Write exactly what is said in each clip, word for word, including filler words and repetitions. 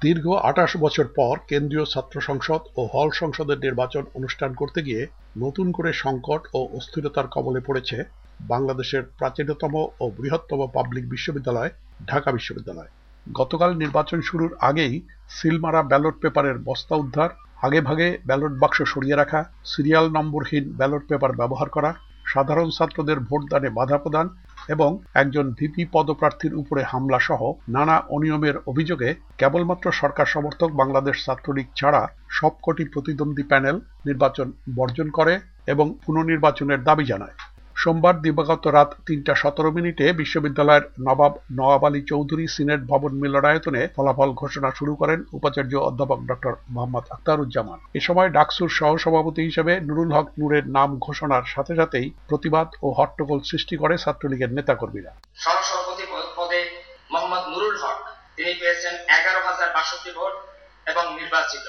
দীর্ঘ আটাশ বছর পর কেন্দ্রীয় ছাত্র সংসদ ও হল সংসদের নির্বাচন অনুষ্ঠান করতে গিয়ে নতুন করে সংকট ও অস্থিরতার কবলে পড়েছে বাংলাদেশের প্রাচীনতম ও বৃহত্তম পাবলিক বিশ্ববিদ্যালয় ঢাকা বিশ্ববিদ্যালয়। গতকাল নির্বাচন শুরুর আগেই সিলমারা ব্যালট পেপারের বস্তা উদ্ধার, আগেভাগে ব্যালট বাক্স সরিয়ে রাখা, সিরিয়াল নম্বরহীন ব্যালট পেপার ব্যবহার করা, সাধারণ ছাত্রদের ভোটদানে বাধা প্রদান এবং একজন ভিপি পদপ্রার্থীর উপরে হামলা সহ নানা অনিয়মের অভিযোগে কেবলমাত্র সরকার সমর্থক বাংলাদেশ ছাত্রলীগ ছাড়া সবকটি প্রতিদ্বন্দ্বী প্যানেল নির্বাচন বর্জন করে এবং পুনর্নির্বাচনের দাবি জানায়। সোমবার দিবাগত রাত তিনটা সতেরো মিনিটে বিশ্ববিদ্যালয়ের নবাব নওয়াব আলী চৌধুরী সিনেট ভবন মিলনায়তনে ফলাফল ঘোষণা শুরু করেন উপাচার্য অধ্যাপক ডক্টর মোহাম্মদ আখতারুজ্জামান। এ সময় ডাকসুর সহসভাপতি হিসেবে নুরুল হক নূরের নাম ঘোষণার সাথে সাথেই প্রতিবাদ ও হট্টগোল সৃষ্টি করে ছাত্রলীগের নেতাকর্মীরা। সহসভাপতি পদে মোহাম্মদ নুরুল হক, তিনি পেয়েছেন এগারো হাজার বাষট্টি ভোট এবং নির্বাচিত।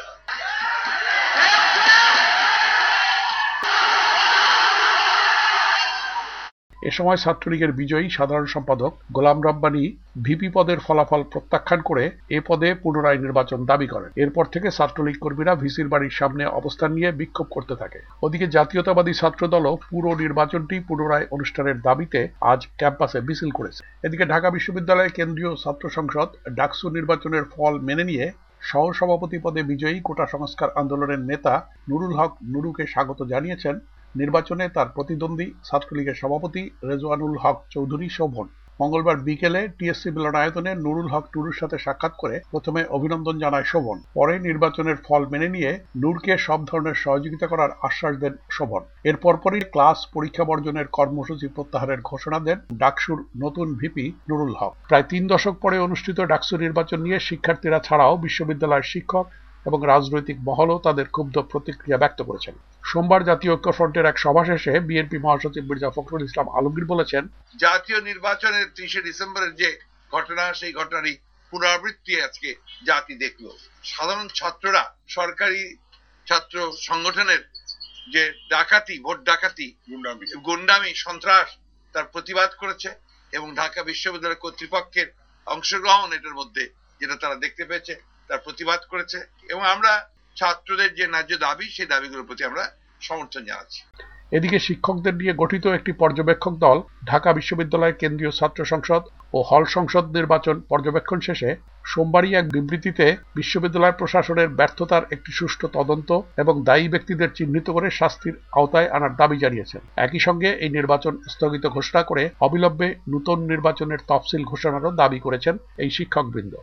এ সময় ছাত্রলীগের বিজয়ী সাধারণ সম্পাদক গোলাম রব্বানী ভিপি পদের ফলাফল প্রত্যাখ্যান করে এ পদে পুনরায় নির্বাচন দাবি করেন। এরপর থেকে ছাত্রলীগ কর্মীরা ভিসির বাড়ির সামনে অবস্থান নিয়ে বিক্ষোভ করতে থাকে। ওদিকে জাতীয়তাবাদী ছাত্রদলও পুরো নির্বাচনটি পুনরায় অনুষ্ঠানের দাবিতে আজ ক্যাম্পাসে মিছিল করেছে। এদিকে ঢাকা বিশ্ববিদ্যালয়ের কেন্দ্রীয় ছাত্র সংসদ ডাকসু নির্বাচনের ফল মেনে নিয়ে সহসভাপতি পদে বিজয়ী কোটা সংস্কার আন্দোলনের নেতা নুরুল হক নুরুকে স্বাগত জানিয়েছেন নির্বাচনে তার প্রতিদ্বন্দ্বী ছাত্রলীগের সভাপতি রেজওয়ানুল হক চৌধুরী শোভন। মঙ্গলবার বিকেলে টিএসসি মিলনায়তনে নুরুল হক নুরুর সাথে সাক্ষাৎ করে প্রথমে অভিনন্দন জানায় শোভন, পরে নির্বাচনের ফল মেনে নিয়ে নূরকে সব ধরনের সহযোগিতা করার আশ্বাস দেন শোভন। এর পরপরই ক্লাস পরীক্ষা বর্জনের কর্মসূচি প্রত্যাহারের ঘোষণা দেন ডাকসুর নতুন ভিপি নুরুল হক। প্রায় তিন দশক পরে অনুষ্ঠিত ডাকসু নির্বাচন নিয়ে শিক্ষার্থীরা ছাড়াও বিশ্ববিদ্যালয়ের শিক্ষক এবং রাজনৈতিক মহলও তাদের ক্ষুব্ধ প্রতিক্রিয়া ব্যক্ত করেছেন। সোমবার জাতীয় ঐক্যফ্রন্টের এক সভা শেষে বিএনপি মহাসচিব মির্জা ফখরুল ইসলাম আলমগীর বলেছেন, জাতীয় নির্বাচনের ত্রিশে ডিসেম্বরের যে ঘটনা, সেই ঘটনারই পুনরাবৃত্তি আজকে জাতি দেখলো। সাধারণ ছাত্ররা সরকারি ছাত্র সংগঠনের যে ডাকাতি, ভোট ডাকাতি, গুন্ডামি, সন্ত্রাস, তার প্রতিবাদ করেছে এবং ঢাকা বিশ্ববিদ্যালয় কর্তৃপক্ষের অংশগ্রহণ এটার মধ্যে যেটা তারা দেখতে পেয়েছে তার প্রতিবাদ করেছে এবং আমরা ছাত্রদের যে ন্যায্য দাবি, সেই দাবিগুলোর প্রতি আমরা সমর্থন জানাচ্ছি। এদিকে শিক্ষকদের নিয়ে গঠিত একটি পর্যবেক্ষক দল ঢাকা বিশ্ববিদ্যালয়ের কেন্দ্রীয় ছাত্র সংসদ ও হল সংসদ নির্বাচন পর্যবেক্ষণ শেষে সোমবারই এক বিবৃতিতে বিশ্ববিদ্যালয় প্রশাসনের ব্যর্থতার একটি সুষ্ঠু তদন্ত এবং দায়ী ব্যক্তিদের চিহ্নিত করে শাস্তির আওতায় আনার দাবি জানিয়েছেন। একই সঙ্গে এই নির্বাচন স্থগিত ঘোষণা করে অবিলম্বে নতুন নির্বাচনের তফসিল ঘোষণারও দাবি করেছেন এই শিক্ষকবৃন্দ।